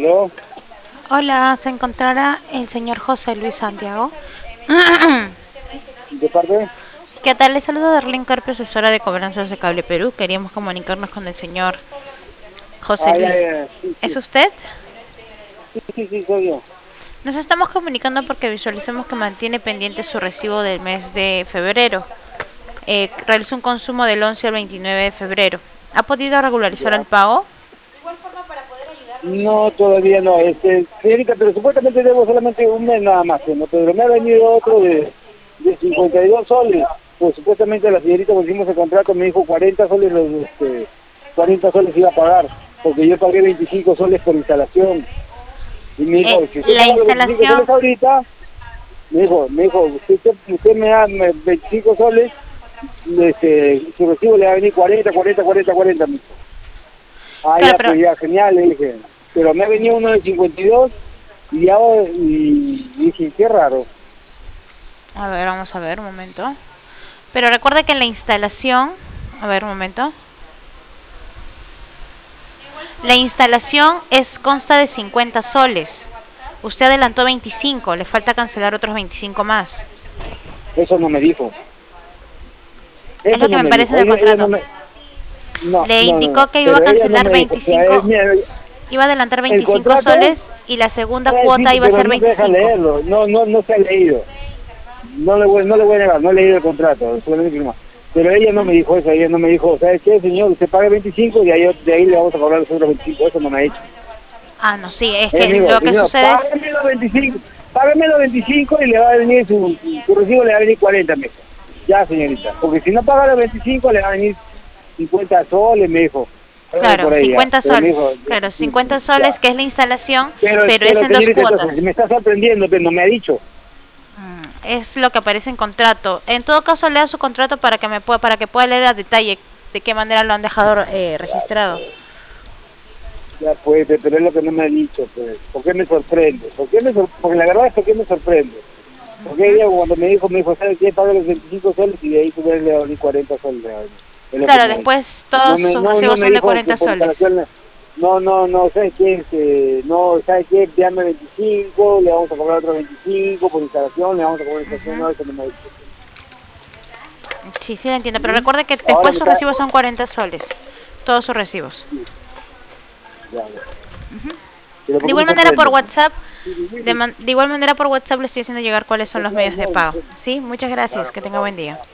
¿Aló? Hola, ¿se encontrará el señor José Luis Santiago? ¿De parte? ¿Qué tal? Le saludo de Arlene Carpio, asesora de cobranzas de Cable Perú. Queríamos comunicarnos con el señor José Ah, ya, Luis. ya, sí, ¿Es sí. usted? Sí, sí, sí, soy yo. Nos estamos comunicando porque visualizamos que mantiene pendiente su recibo del mes de febrero. Realizó un consumo del 11 al 29 de febrero. ¿Ha podido regularizar el Ya. pago? No, todavía no. Señorita, pero supuestamente debo solamente un mes nada más, ¿no? Pero me ha venido otro de 52 soles. Pues supuestamente la señorita cuando hicimos el contrato me dijo 40 soles, 40 soles iba a pagar, porque yo pagué 25 soles por instalación. Y me dijo, si usted La paga los 25 instalación, soles ahorita, me dijo, usted me da 25 soles, su recibo le va a venir 40, 40, 40, 40. Ah, claro, ya, pero pues ya, genial, le dije. Pero me ha venido uno de 52 y dije, qué raro. a ver, vamos a ver un momento. Pero recuerde que en la instalación, a ver un momento. La instalación consta de 50 soles. Usted adelantó 25, le falta cancelar otros 25 más. Eso no me dijo. Es Eso lo que no me me parece dijo. en el Ella no contrato. me... No, Le no, no, indicó no. que iba a Pero ella no cancelar me dijo. O sea, 25, iba a adelantar el 25 contrato, soles y la segunda cuota sí, iba a pero ser no se deja 25. leerlo. No se ha leído. No le voy a negar, no he leído el contrato. Solamente firmar. Pero ella no me dijo eso. Ella no me dijo, ¿sabes qué, señor? Usted paga 25 y de ahí le vamos a cobrar los otros 25. Eso no me ha hecho. Ah, no, sí, es Ella que me dijo, lo que señor, sucede es... págame los 25 y le va a venir su recibo le va a venir 40, me dijo. Ya, señorita, porque si no paga los 25 le va a venir 50 soles, me dijo. Algo por Claro, ahí ya. 50 Pero me soles. dijo, Claro, 50 ya. soles que es la instalación, pero es Pero en dos señorita, entonces, me cuotas. está sorprendiendo, pero no me ha dicho. Es lo que aparece en contrato. En todo caso, lea su contrato para que pueda leer a detalle de qué manera lo han dejado registrado. Ya, pues, pero es lo que no me ha dicho, pues. ¿Por qué me sorprende? Porque la verdad es que me sorprende. Porque ella cuando me dijo, ¿sabes qué? Paga los 25 soles y de ahí tú le va a venir 40 soles. Es lo que Claro, me ha dicho. después todos sus No recibos me son de dijo que 40 por soles. instalación, no, ¿sabes qué? No, ¿sabes qué? Dame 25, le vamos a cobrar otros 25 por instalación, le vamos a cobrar instalación, no, eso no me ha dicho. Sí, sí, lo entiendo, pero ¿Mm? recuerde que Ahora después me sus está... recibos son 40 soles. Todos sus recibos. Ya, ya. Pero De ¿por qué igual me manera por sorprende? WhatsApp, de igual manera por WhatsApp le estoy haciendo llegar cuáles son los medios de pago. Sí, muchas gracias, que tenga buen día.